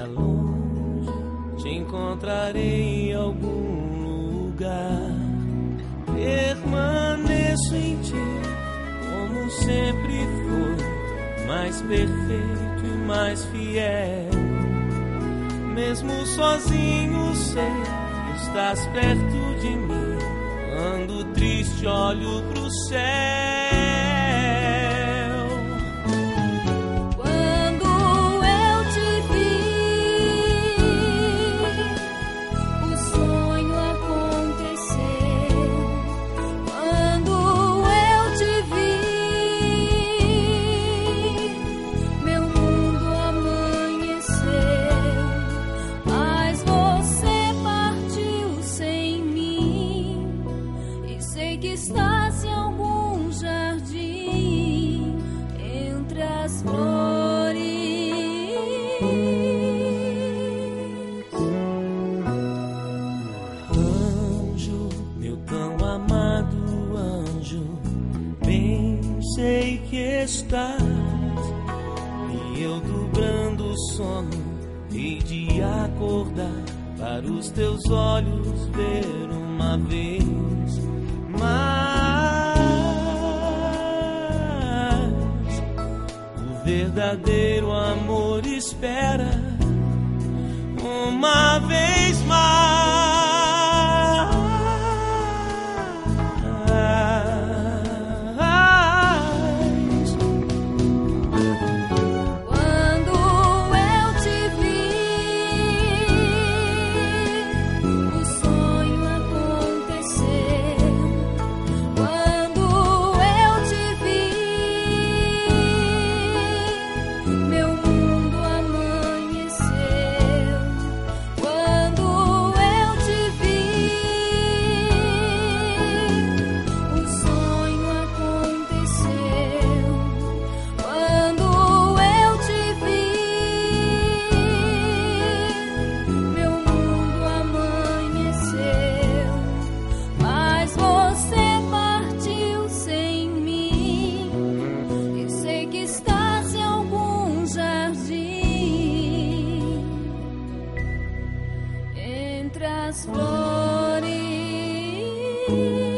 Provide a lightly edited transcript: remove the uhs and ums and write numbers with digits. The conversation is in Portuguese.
lá longe te encontrarei em algum lugar. Permaneço em ti, como sempre foi, mais perfeito e mais fiel. Mesmo sozinho sei que estás perto de mim. Quando triste olho pro céu. Que estás em algum jardim entre as flores. Anjo, meu tão amado anjo, bem sei que estás. E eu dobrando o sono hei de acordar para os teus olhos ver uma vez. Mas o verdadeiro amor espera uma vez mais. Quando eu te vi, o sonho aconteceu. Quando eu te vi, meu mundo amanheceu. Quando eu te vi, o sonho aconteceu. Quando eu te vi, meu mundo amanheceu. Mas você partiu sem mim. E sei que estás em algum jardim entre as flores.